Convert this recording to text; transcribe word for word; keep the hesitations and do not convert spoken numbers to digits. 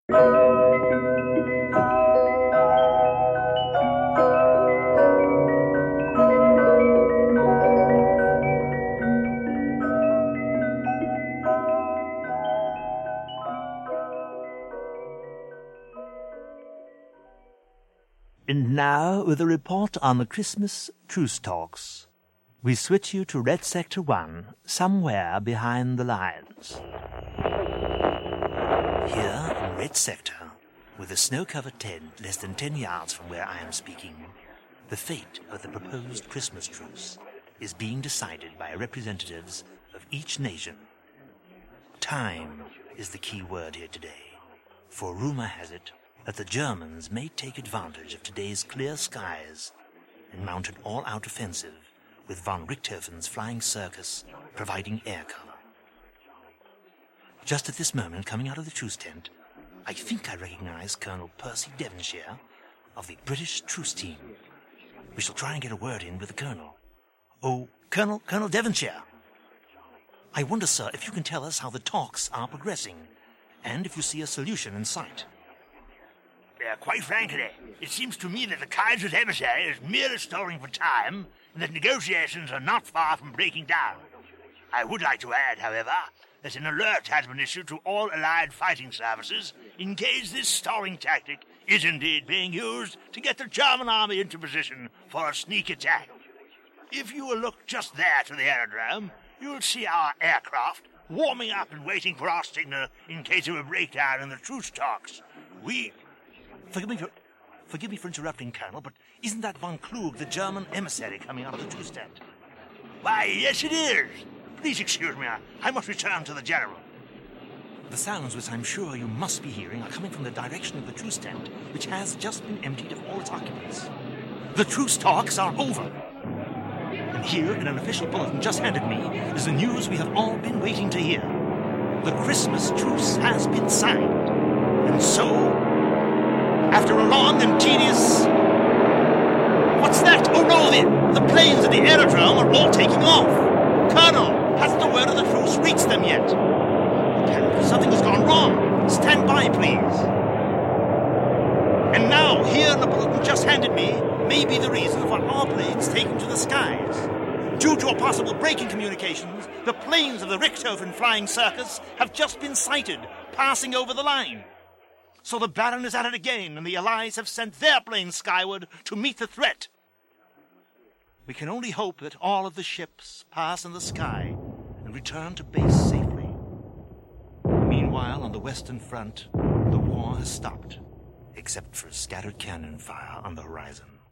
And now, with a report on the Christmas truce talks, we switch you to Red Sector one, somewhere behind the lines. Here in Red Sector, with a snow-covered tent less than ten yards from where I am speaking, the fate of the proposed Christmas truce is being decided by representatives of each nation. Time is the key word here today, for rumor has it that the Germans may take advantage of today's clear skies and mount an all-out offensive with von Richthofen's flying circus providing air cover. Just at this moment, coming out of the truce tent, I think I recognize Colonel Percy Devonshire of the British truce team. We shall try and get a word in with the Colonel. Oh, Colonel, Colonel Devonshire. I wonder, sir, if you can tell us how the talks are progressing, and if you see a solution in sight. Uh, quite frankly, it seems to me that the Kaiser's emissary is merely stalling for time, and that negotiations are not far from breaking down. I would like to add, however, that an alert has been issued to all Allied fighting services in case this stalling tactic is indeed being used to get the German army into position for a sneak attack. If you will look just there to the aerodrome, you'll see our aircraft warming up and waiting for our signal in case of a breakdown in the truce talks. We... Forgive me for, forgive me for interrupting, Colonel, but isn't that von Klug, the German emissary, coming out of the truce tent? Why, yes it is. Please excuse me, I, I must return to the General. The sounds which I'm sure you must be hearing are coming from the direction of the truce tent, which has just been emptied of all its occupants. The truce talks are over. And here, in an official bulletin just handed me, is the news we have all been waiting to hear. The Christmas truce has been signed. And so... after a long and tedious... What's that? Oh no, the, the planes at the aerodrome are all taking off. Colonel, hasn't the word of the truce reached them yet? Apparently something has gone wrong. Stand by, please. And now, here in the bulletin just handed me, may be the reason for our planes taking to the skies. Due to a possible break in communications, the planes of the Richthofen flying circus have just been sighted, passing over the line. So the Baron is at it again, and the Allies have sent their planes skyward to meet the threat. We can only hope that all of the ships pass in the sky and return to base safely. Meanwhile, on the Western Front, the war has stopped, except for scattered cannon fire on the horizon.